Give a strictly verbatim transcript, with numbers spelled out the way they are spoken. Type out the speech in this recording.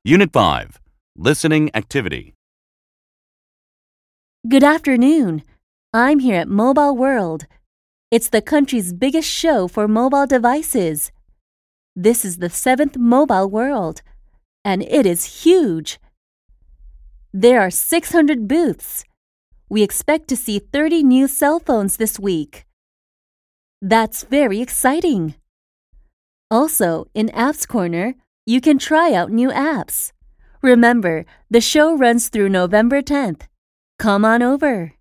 Unit five, Listening Activity. Good afternoon. I'm here at Mobile World. It's the country's biggest show for mobile devices. This is the seventh Mobile World, and it is huge. There are six hundred booths. We expect to see thirty new cell phones this week. That's very exciting. Also, in Apps Corner, you can try out new apps. Remember, the show runs through November tenth. Come on over.